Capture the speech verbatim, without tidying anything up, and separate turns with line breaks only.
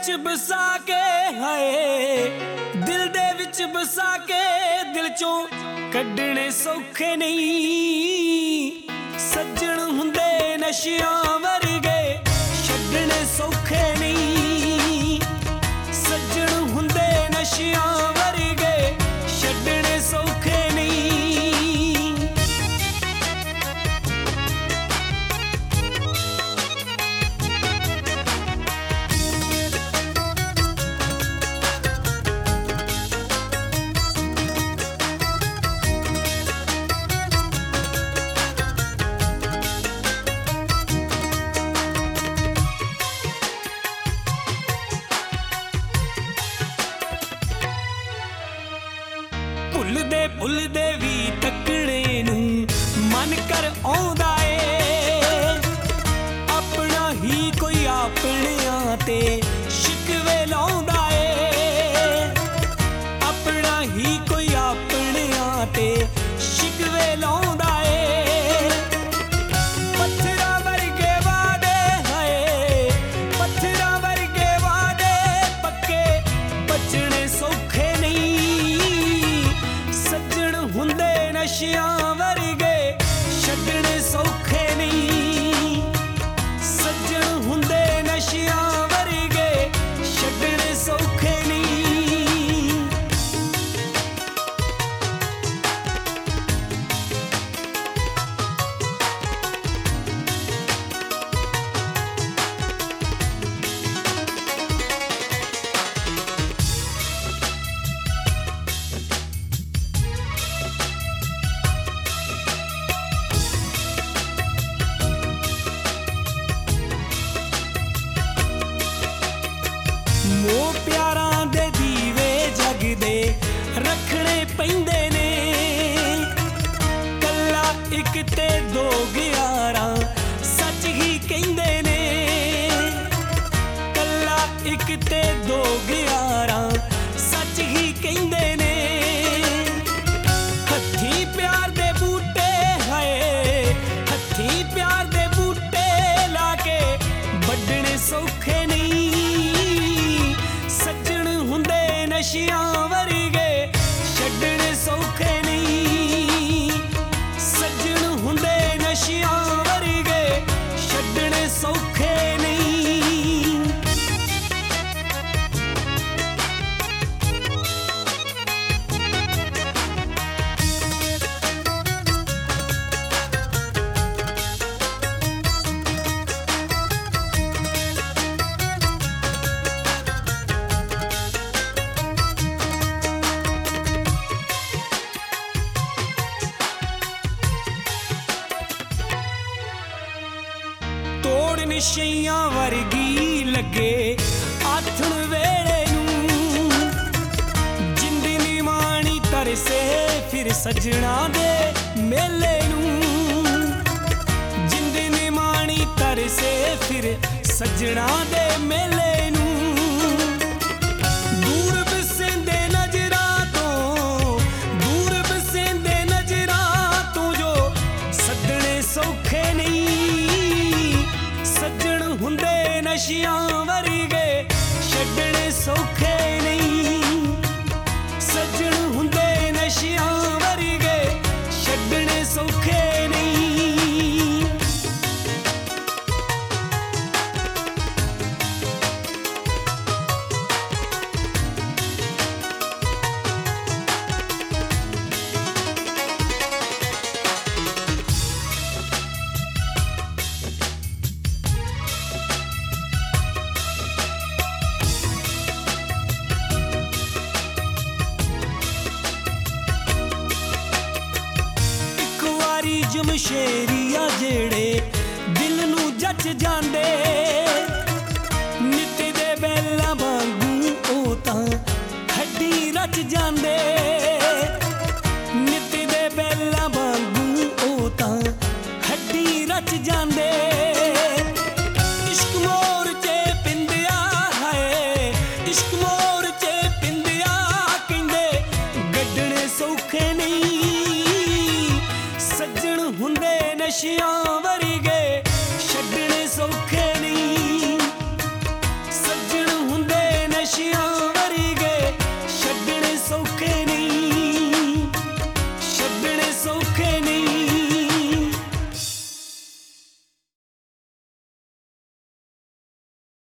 विच बसा के हाय दिल दे विच बसा के दिल चों कड्डणे सौखे नहीं। सज्जण हुंदे नशियां वर्गे छड्डणे सौखे नहीं। सज्जण हुंदे नशियां वर्गे छड्डणे सौखे नहीं। भुलदे भुलदे भी तकड़े नूं मन कर आउंदा ए। अपना ही कोई अपनियां ते शिकवे लाउंदा ए। अपना ही कोई अपनियां ते शिकवे लाउंदा ए। पत्थरां वर्गे वादे हाय पत्थरां वर्गे वादे पक्के बचने सौखे नहीं। सज्जण हुंदे नशियां वर्गे छड्डणे सौखे नहीं। सज्जण हुंदे नशियां वर्गे छड्डणे सौखे नहीं। मोह प्यारां दे दीवे जगदे रखने पैंदे ने। कल्ला इक ते दो ग्यारां सच ही कहिंदे ने। कल्ला इक ते दो ग्यारां सच ही कहिंदे ने। हत्थी प्यार दे बूटे हाय हत्थी प्यार दे बूटे लाके वड्डणे सौखे नहीं। सज्जण हुंदे नशियां वर्गे छड्डणे सौखे नहीं। सज्जण हुंदे नशियां वर्गे छड्डणे सौखे नहीं। तोड़ निशैयां वर्गी लगे आथण वेले नूं। जिंद निमाणी तरसे फिर सजना दे मेले नूं। जिंद निमाणी तरसे फिर सजना दे मेले नूं। दूर बसेंदे नजरां तों दूर बसेंदे नजरां तों जो सदणे सौखे नहीं। सज्जण हुंदे नशियां वर्गे छड्डणे सौखे नहीं। सज्जण हुंदे नशियां वर्गे छड्डणे सौखे नहीं। जमशेरिया जेड़े दिल नूं जच जांदे। नित दे बैलां वांगू ओ तां हड्डी रच जांदे। नित दे बैलां वांगू ओ तां हड्डी रच जांदे। इश्क मोर च पिंदिया हाय इश्क मोर च पिंदिया कहंदे गड्डणे सौखे नहीं। सज्जण हुंदे नशियां